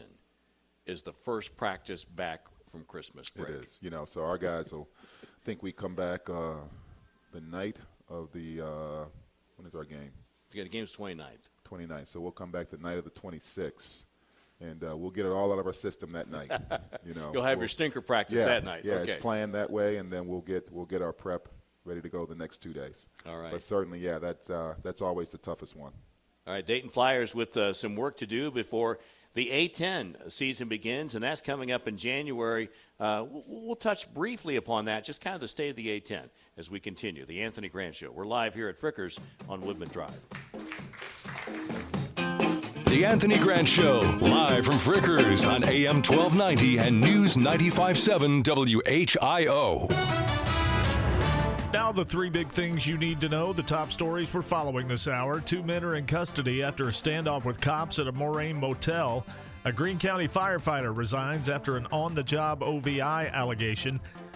is the first practice back from Christmas break. It is. You know, so our guys will think we come back uh, the night of the uh, – when is our game? Yeah, the game's twenty-ninth. twenty-ninth. So we'll come back the night of the twenty-sixth, and uh, we'll get it all out of our system that night. You know, You'll have we'll, your stinker practice yeah, that night. Yeah, okay. It's planned that way, and then we'll get we'll get our prep ready to go the next two days. All right. But certainly, yeah, that's uh, that's always the toughest one. All right, Dayton Flyers with uh, some work to do before the A ten season begins, and that's coming up in January. Uh, we'll, we'll touch briefly upon that, just kind of the state of the A ten as we continue. The Anthony Grant Show. We're live here at Frickers on Woodman Drive. The Anthony Grant Show, live from Frickers on A M twelve ninety and News ninety-five point seven W H I O. Now the three big things you need to know, the top stories we're following this hour. Two men are in custody after a standoff with cops at a Moraine motel. A Greene County firefighter resigns after an on-the-job O V I allegation.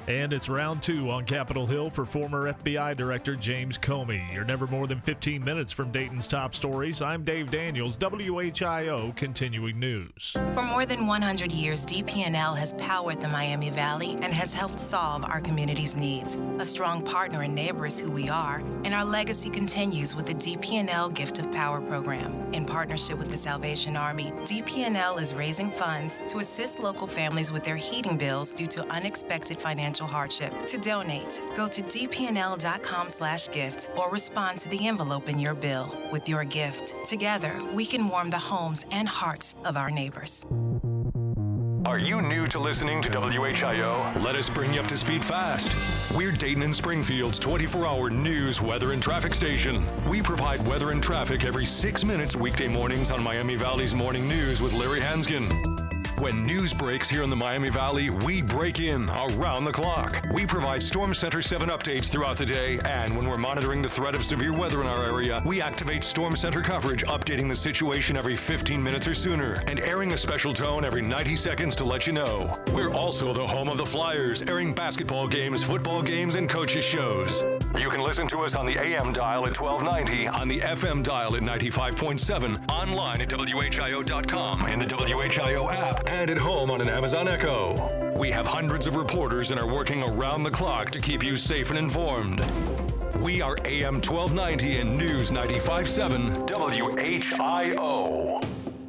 And it's round two on Capitol Hill for former F B I Director James Comey. You're never more than fifteen minutes from Dayton's top stories. I'm Dave Daniels, W H I O Continuing News. For more than one hundred years, D P N L has powered the Miami Valley and has helped solve our community's needs. A strong partner and neighbor is who we are, and our legacy continues with the D P N L Gift of Power program. In partnership with the Salvation Army, D P N L is raising funds to assist local families with their heating bills due to unexpected financial hardship. To donate, go to d p n l dot com slash gift or respond to the envelope in your bill. With your gift, together, we can warm the homes and hearts of our neighbors. Are you new to listening to W H I O? Let us bring you up to speed fast. We're Dayton and Springfield's twenty-four hour news, weather, and traffic station. We provide weather and traffic every six minutes weekday mornings on Miami Valley's Morning News with Larry Hansgen. When news breaks here in the Miami Valley, we break in around the clock. We provide Storm Center seven updates throughout the day, and when we're monitoring the threat of severe weather in our area, we activate Storm Center coverage, updating the situation every fifteen minutes or sooner, and airing a special tone every ninety seconds to let you know. We're also the home of the Flyers, airing basketball games, football games, and coaches' shows. You can listen to us on the A M dial at twelve ninety, on the F M dial at ninety-five point seven, online at W H I O dot com, in the W H I O app, and at home on an Amazon Echo. We have hundreds of reporters and are working around the clock to keep you safe and informed. We are A M twelve ninety and News ninety-five point seven W H I O.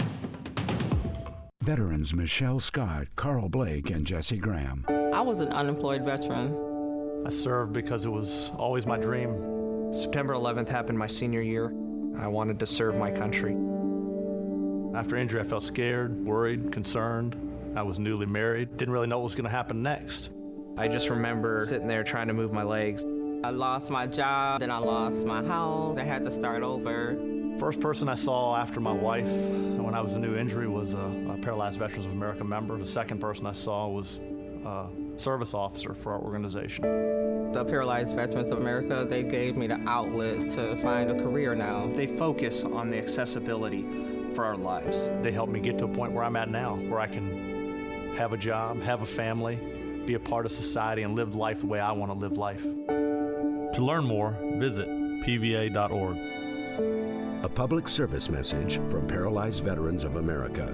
Veterans Michelle Scott, Carl Blake, and Jesse Graham. I was an unemployed veteran. I served because it was always my dream. September eleventh happened my senior year. I wanted to serve my country. After injury, I felt scared, worried, concerned. I was newly married, didn't really know what was going to happen next. I just remember sitting there trying to move my legs. I lost my job, then I lost my house. I had to start over. First person I saw after my wife when I was a new injury was a, a Paralyzed Veterans of America member. The second person I saw was a service officer for our organization. The Paralyzed Veterans of America, they gave me the outlet to find a career now. They focus on the accessibility for our lives. They helped me get to a point where I'm at now, where I can have a job, have a family, be a part of society, and live life the way I want to live life. To learn more, visit P V A dot org. A public service message from Paralyzed Veterans of America.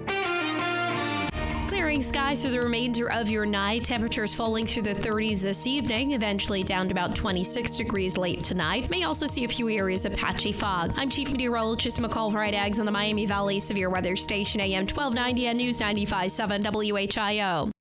Clearing skies through the remainder of your night. Temperatures falling through the thirties this evening, eventually down to about twenty-six degrees late tonight. May also see a few areas of patchy fog. I'm Chief Meteorologist McCall Wright-Aggs on the Miami Valley Severe Weather Station, A M twelve ninety and News ninety-five point seven W H I O.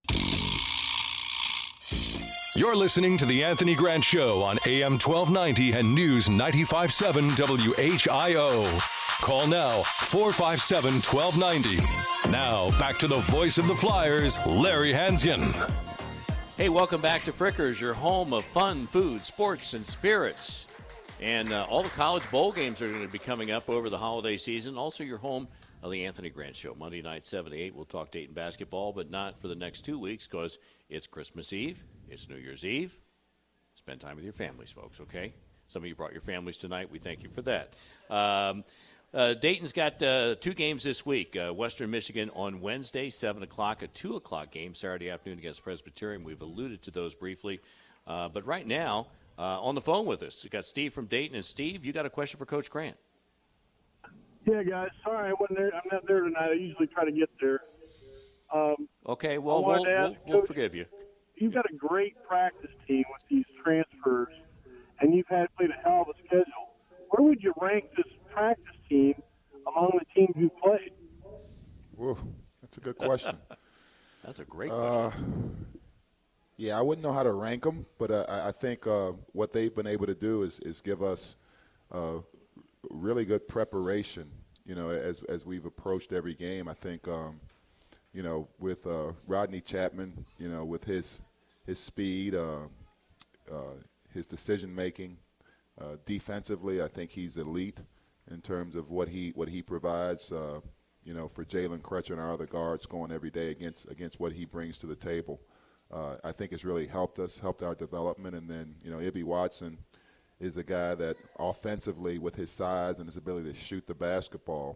You're listening to The Anthony Grant Show on A M twelve ninety and News ninety-five point seven W H I O. Call now, four five seven, one two nine zero. Now, back to the voice of the Flyers, Larry Hansgen. Hey, welcome back to Frickers, your home of fun, food, sports, and spirits. And uh, all the college bowl games are going to be coming up over the holiday season. Also, your home of the Anthony Grant Show. Monday night, seven to eight, we'll talk Dayton basketball, but not for the next two weeks because it's Christmas Eve, it's New Year's Eve. Spend time with your families, folks, okay? Some of you brought your families tonight. We thank you for that. Um, uh, Dayton's got uh, two games this week. Uh, Western Michigan on Wednesday, seven o'clock, a two o'clock game Saturday afternoon against Presbyterian. We've alluded to those briefly. Uh, but right now, uh, on the phone with us, we've got Steve from Dayton. And, Steve, you got a question for Coach Grant. Yeah, guys. Sorry, I wasn't there. I'm not there tonight. I usually try to get there. Um, okay, well, we'll, we'll, we'll Coach, forgive you. You've got a great practice team with these transfers, and you've had played a hell of a schedule. Where would you rank this practice team among the teams you played? Whoa, that's a good question. That's a great question. Uh, yeah, I wouldn't know how to rank them, but uh, I think uh, what they've been able to do is, is give us uh, really good preparation, you know, as as we've approached every game. I think, um, you know, with uh, Rodney Chapman, you know, with his his speed, uh, uh, his decision-making, uh, defensively, I think he's elite in terms of what he what he provides, uh, you know, for Jalen Crutcher and our other guards going every day against against what he brings to the table. Uh, I think it's really helped us, helped our development. And then, you know, Ibby Watson is a guy that offensively, with his size and his ability to shoot the basketball,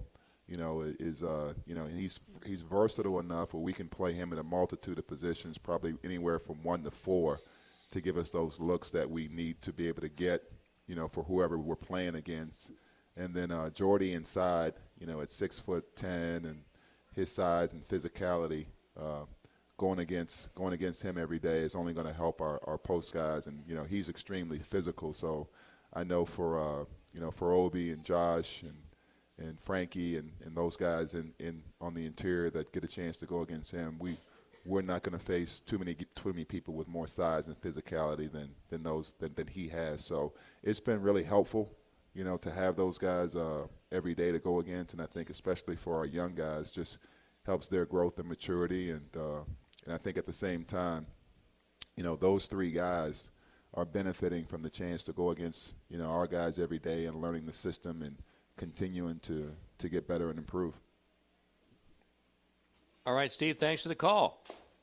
you know, is uh, you know, and he's he's versatile enough where we can play him in a multitude of positions, probably anywhere from one to four, to give us those looks that we need to be able to get, you know, for whoever we're playing against. And then uh, Jordy inside, you know, at six foot ten, and his size and physicality, uh, going against going against him every day is only going to help our, our post guys. And you know, he's extremely physical. So I know for uh, you know for Obi and Josh and and Frankie and, and those guys in, in on the interior that get a chance to go against him, we we're not going to face too many too many people with more size and physicality than than those than, than he has. So it's been really helpful, you know, to have those guys uh, every day to go against, and I think especially for our young guys, just helps their growth and maturity. And uh, and I think at the same time, you know, those three guys are benefiting from the chance to go against, you know, our guys every day and learning the system and continuing to, to get better and improve. All right, Steve, thanks for the call.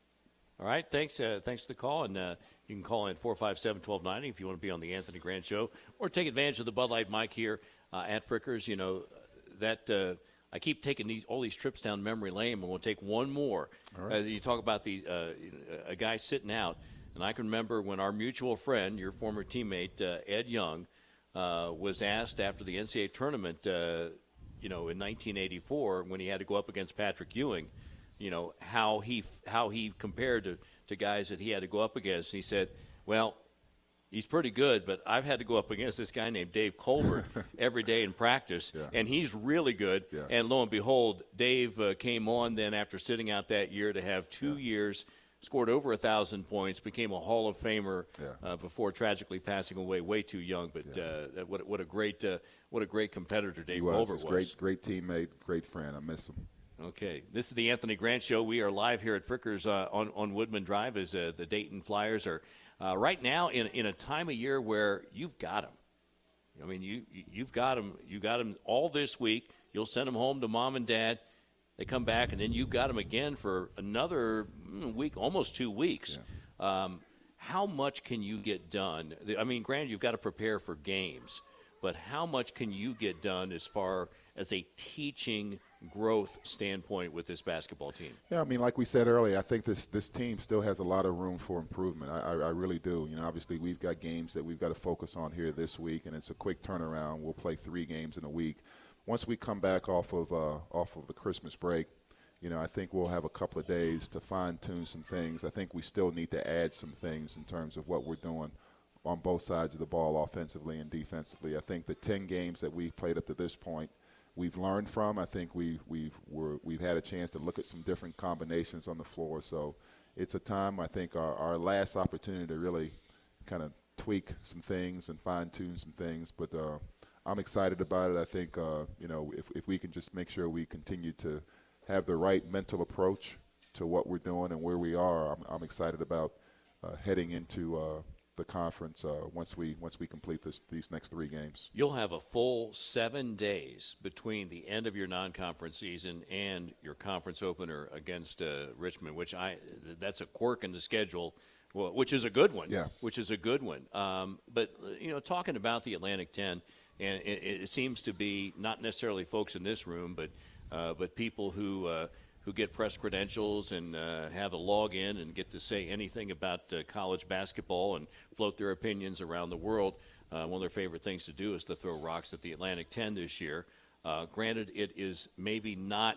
All right, thanks uh, thanks for the call. And uh, you can call in at four five seven, one two nine zero if you want to be on the Anthony Grant Show, or take advantage of the Bud Light mic here uh, at Frickers. You know, that uh, I keep taking these all these trips down memory lane, and we'll take one more. All right. As you talk about the uh, a guy sitting out, and I can remember when our mutual friend, your former teammate, uh, Ed Young, Uh, was asked after the N C double A tournament, uh, you know, in nineteen eighty-four, when he had to go up against Patrick Ewing, you know, how he how he compared to, to guys that he had to go up against. And he said, well, he's pretty good, but I've had to go up against this guy named Dave Colbert every day in practice, Yeah. and he's really good. Yeah. And lo and behold, Dave uh, came on then after sitting out that year to have two Yeah. years, scored over a thousand points, became a Hall of Famer Yeah. uh, before tragically passing away way too young. But Yeah. uh, what what a great uh, what a great competitor Dave He was. Colbert He's a was. great, great teammate, great friend. I miss him. Okay, this is the Anthony Grant Show. We are live here at Frickers uh, on on Woodman Drive as uh, the Dayton Flyers are uh, right now in in a time of year where you've got them. I mean, you you've got them. You got them all this week. You'll send them home to mom and dad. They come back, and then you got them again for another week, almost two weeks. Yeah. Um, how much can you get done? I mean, granted, you've got to prepare for games, but how much can you get done as far as a teaching growth standpoint with this basketball team? Yeah, I mean, like we said earlier, I think this this team still has a lot of room for improvement. I, I, I really do. You know, obviously we've got games that we've got to focus on here this week, and it's a quick turnaround. We'll play three games in a week. Once we come back off of uh, off of the Christmas break, you know, I think we'll have a couple of days to fine-tune some things. I think we still need to add some things in terms of what we're doing on both sides of the ball, offensively and defensively. I think the ten games that we've played up to this point, we've learned from. I think we, we've we're, we've had a chance to look at some different combinations on the floor. So it's a time, I think, our, our last opportunity to really kind of tweak some things and fine-tune some things. But uh, I'm excited about it. I think, uh, you know, if, if we can just make sure we continue to have the right mental approach to what we're doing and where we are, I'm, I'm excited about uh, heading into uh, the conference uh, once we once we complete this these next three games. You'll have a full seven days between the end of your non-conference season and your conference opener against uh, Richmond, which I that's a quirk in the schedule, well, which is a good one. Yeah. Which is a good one. Um, but you know, talking about the Atlantic ten, and it, it seems to be not necessarily folks in this room, but uh, but people who. Uh, who get press credentials and uh, have a login and get to say anything about uh, college basketball and float their opinions around the world. Uh, one of their favorite things to do is to throw rocks at the Atlantic ten this year. Uh, granted, it is maybe not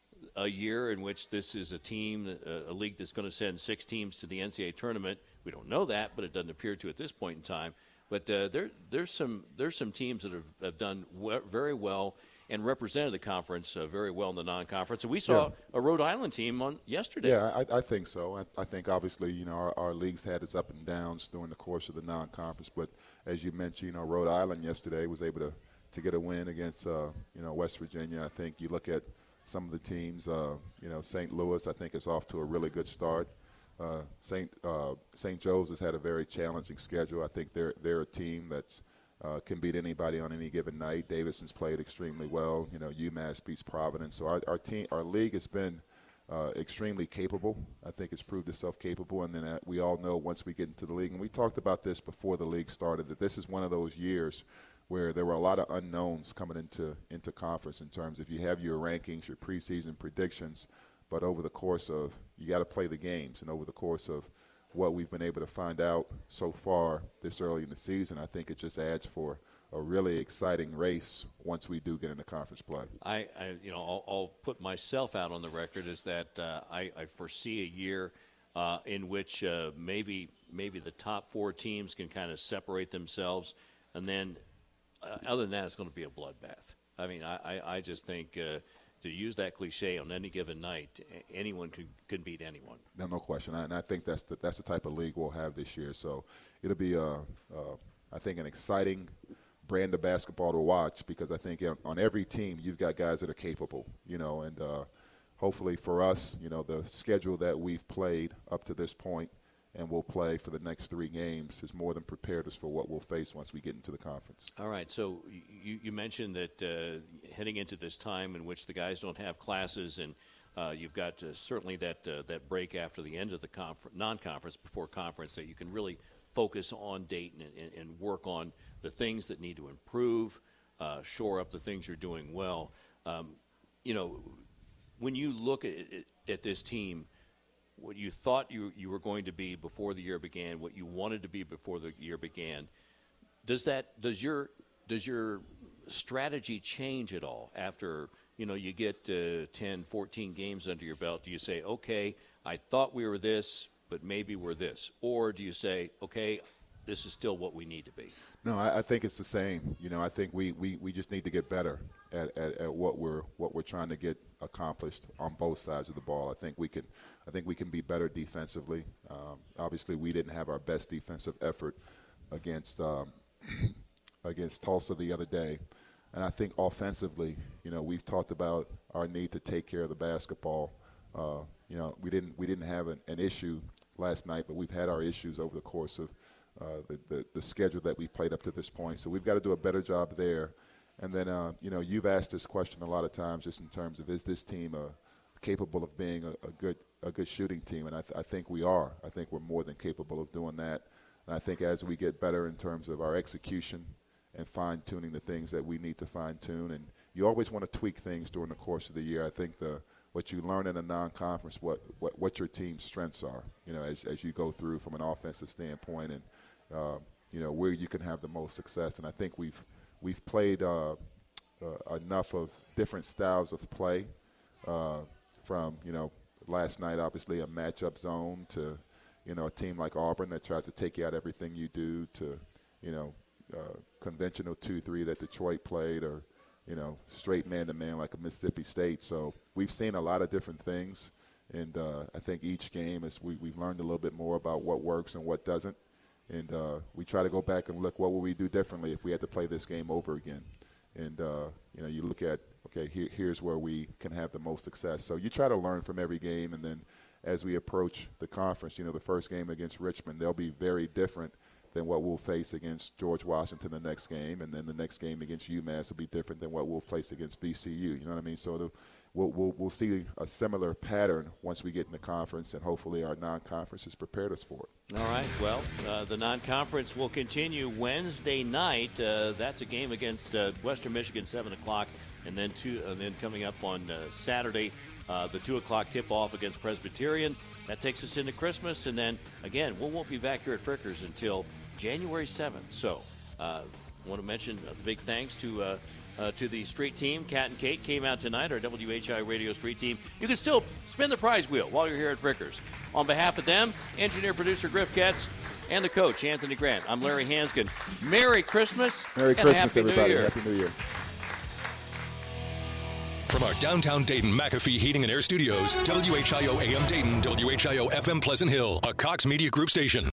a year in which this is a team, a, a league that's going to send six teams to the N C double A tournament. We don't know that, but it doesn't appear to at this point in time. But uh, there, there's some there's some teams that have, have done we- very well and represented the conference uh, very well in the non-conference. And we saw Yeah. a Rhode Island team on yesterday. Yeah, I, I think so. I, I think obviously, you know, our, our league's had its up and downs during the course of the non-conference. But as you mentioned, you know, Rhode Island yesterday was able to, to get a win against, uh, you know, West Virginia. I think you look at some of the teams, uh, you know, Saint Louis, I think is off to a really good start. Uh, Saint uh, Saint Joe's has had a very challenging schedule. I think they're they're a team that's Uh, can beat anybody on any given night. Davidson's played extremely well. You know, UMass beats Providence. So our, our team, our league has been uh, extremely capable. I think it's proved itself capable. And then uh, we all know once we get into the league, and we talked about this before the league started, that this is one of those years where there were a lot of unknowns coming into into conference in terms of you have your rankings, your preseason predictions, but over the course of you got to play the games, and over the course of what we've been able to find out so far this early in the season, I think it just adds for a really exciting race once we do get into conference play. I, I you know, I'll, I'll put myself out on the record is that uh, I, I foresee a year uh, in which uh, maybe maybe the top four teams can kind of separate themselves, and then uh, other than that, it's going to be a bloodbath. I mean, I, I, I just think uh, to use that cliche on any given night, anyone can, can beat anyone. No, no question. And I think that's the, that's the type of league we'll have this year. So it'll be, a, uh, I think, an exciting brand of basketball to watch, because I think on every team you've got guys that are capable, you know, and uh, hopefully for us, you know, the schedule that we've played up to this point and we'll play for the next three games is more than prepared us for what we'll face once we get into the conference. All right, so you, you mentioned that uh, heading into this time in which the guys don't have classes, and uh, you've got uh, certainly that uh, that break after the end of the confer- non-conference before conference, that you can really focus on Dayton and, and, and work on the things that need to improve, uh, shore up the things you're doing well. Um, you know, when you look at, at this team, what you thought you you were going to be before the year began, what you wanted to be before the year began, does that does your does your strategy change at all after, you know, you get uh, ten, fourteen games under your belt? Do you say, okay, I thought we were this, but maybe we're this? Or do you say, okay, this is still what we need to be? No, I, I think it's the same. You know, I think we, we, we just need to get better at, at, at what we're what we're trying to get accomplished on both sides of the ball. I think we can I think we can be better defensively. Um, obviously, we didn't have our best defensive effort against um, against Tulsa the other day, and I think offensively, you know, we've talked about our need to take care of the basketball. Uh, you know, we didn't we didn't have an, an issue last night, but we've had our issues over the course of uh, the, the the schedule that we played up to this point. So we've got to do a better job there. And then, uh, you know, you've asked this question a lot of times, just in terms of, is this team uh, capable of being a, a good a good shooting team? And I, th- I think we are. I think we're more than capable of doing that. And I think as we get better in terms of our execution and fine-tuning the things that we need to fine-tune, and you always want to tweak things during the course of the year. I think the what you learn in a non-conference, what, what, what your team's strengths are, you know, as, as you go through from an offensive standpoint, and, uh, you know, where you can have the most success. And I think we've We've played uh, uh, enough of different styles of play, uh, from, you know, last night, obviously a matchup zone, to, you know, a team like Auburn that tries to take you out everything you do, to, you know, uh, conventional two three that Detroit played, or, you know, straight man-to-man like a Mississippi State. So we've seen a lot of different things, and uh, I think each game is we, we've learned a little bit more about what works and what doesn't. And uh, we try to go back and look, what would we do differently if we had to play this game over again? And, uh, you know, you look at, okay, here, here's where we can have the most success. So you try to learn from every game. And then as we approach the conference, you know, the first game against Richmond, they'll be very different than what we'll face against George Washington the next game. And then the next game against UMass will be different than what we'll face against V C U. You know what I mean? So the, we'll, we'll, we'll see a similar pattern once we get in the conference, and hopefully our non-conference has prepared us for it. All right, well, uh, the non-conference will continue Wednesday night. Uh, that's a game against uh, Western Michigan, seven o'clock, and then two, and then coming up on uh, Saturday, uh, the two o'clock tip-off against Presbyterian. That takes us into Christmas, and then, again, we won't be back here at Frickers until January seventh. So I uh, want to mention a big thanks to uh, Uh, to the street team. Kat and Kate came out tonight, our W H I Radio street team. You can still spin the prize wheel while you're here at Frickers. On behalf of them, engineer-producer Griff Katz, and the coach, Anthony Grant, I'm Larry Hansgen. Merry Christmas. Merry and Christmas, Happy everybody. New Year. Happy New Year. From our downtown Dayton McAfee Heating and Air Studios, W H I O A M Dayton, W H I O F M Pleasant Hill, a Cox Media Group station.